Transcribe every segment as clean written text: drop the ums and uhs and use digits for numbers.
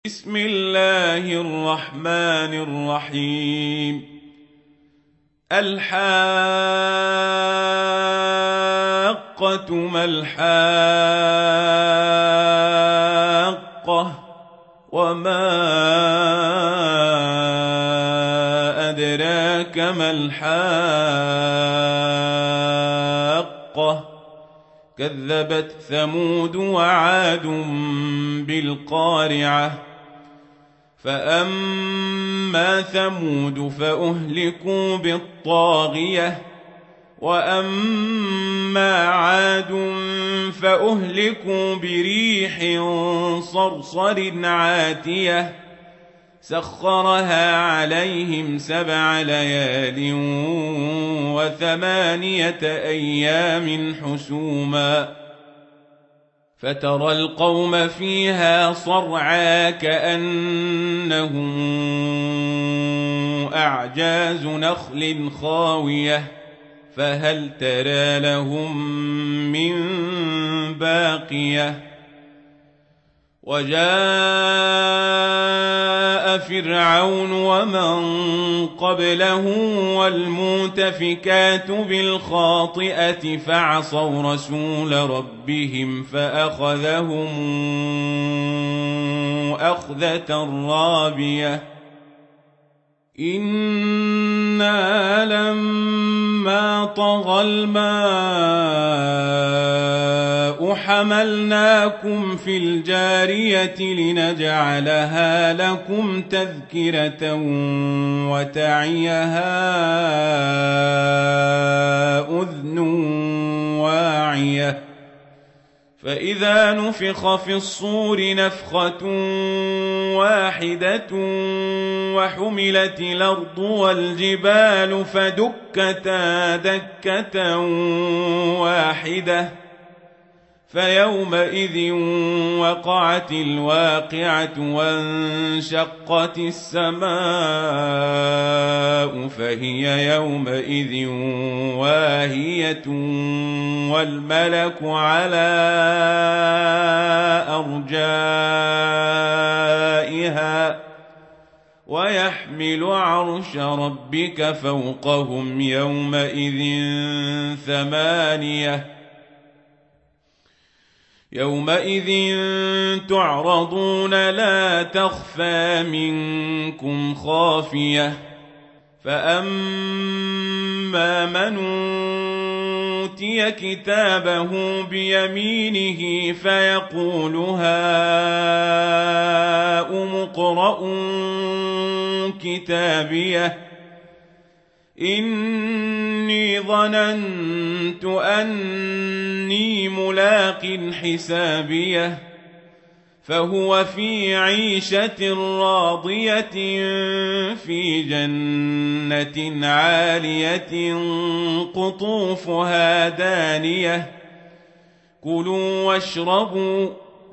بسم الله الرحمن الرحيم. الحاقة ما الحاقة وما أدراك ما الحاقة كذبت ثمود وعاد بالقارعة فأما ثمود فأهلكوا بالطاغية وأما عاد فأهلكوا بريح صرصر عاتية سخرها عليهم 7 ليال و8 أيام حسوما فترى القوم فيها صرعى كأنهم أعجاز نخل خاوية فهل ترى لهم من باقية وجاء فرعون ومن قبله والمؤتفكات بالخاطئة فعصوا رسول ربهم فأخذهم أخذة رابية إنا لما طغى الماء حملناكم في الجارية لنجعلها لكم تذكرة وتعيها أذن واعية فإذا نفخ في الصور نفخة واحدة وحملت الأرض والجبال فدكتا دكة واحدة فيومئذ وقعت الواقعة وانشقت السماء فهي يومئذ واهية والملك على أرجائها ويحمل عرش ربك فوقهم يومئذ 8 يومئذ تعرضون لا تخفى منكم خافية فأما من أوتي كتابه بيمينه فيقول هاؤم اقرءوا كتابيه إني ظننت أني ملاق حسابيه فهو في عيشة راضية في جنة عالية قطوفها دانية كلوا واشربوا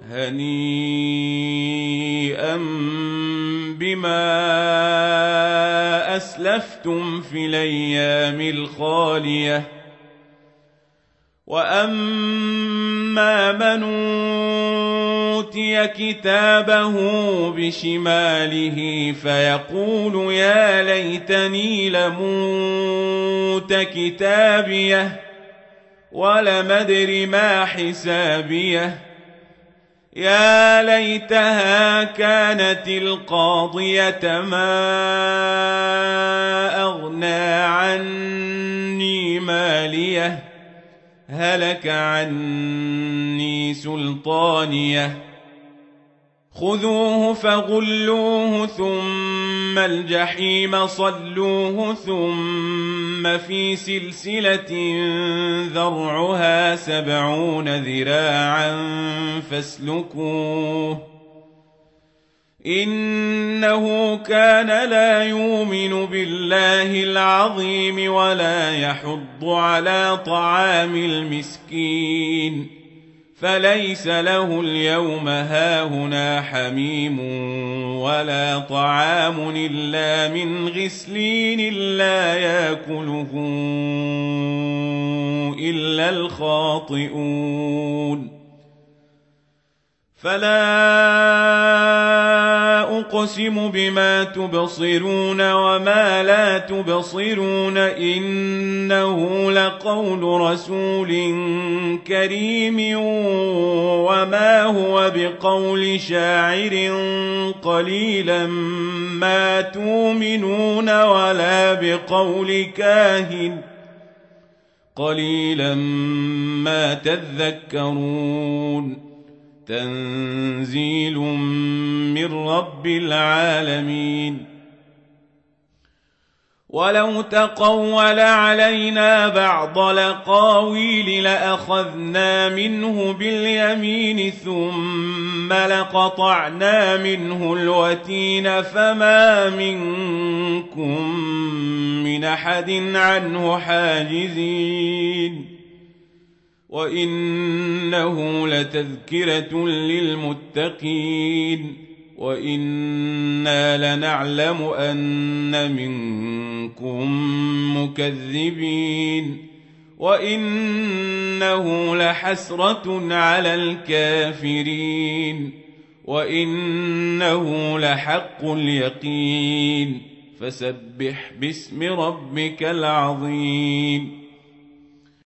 هنيئا بما أسلفتم في الأيام الخالية وأما من أوتي كتابه بشماله فيقول يا ليتني لموت كتابيه ولم أدر ما حسابيه يا ليتها كانت القاضية ما أغنى عني ماليه هلك عني سلطانيه خذوه فغلوه ثم الجحيم صلوه ثم في سلسلة ذرعها 70 ذراعا فاسلكوه إنه كان لا يؤمن بالله العظيم ولا يحض على طعام المسكين فليس له اليوم هاهنا حميم ولا طعام إلا من غسلين لا يأكله إلا الخاطئون فلا أقسم بما تبصرون وما لا تبصرون إنه لقول رسول كريم وما هو بقول شاعر قليلا ما تؤمنون ولا بقول كاهن قليلا ما تذكرون تنزيل من رب العالمين ولو تقول علينا بعض الأقاويل لأخذنا منه باليمين ثم لقطعنا منه الوتين فما منكم من أحد عنه حاجزين وإنه لتذكرة للمتقين وإنا لنعلم أن منكم مكذبين وإنه لحسرة على الكافرين وإنه لحق اليقين فسبح باسم ربك العظيم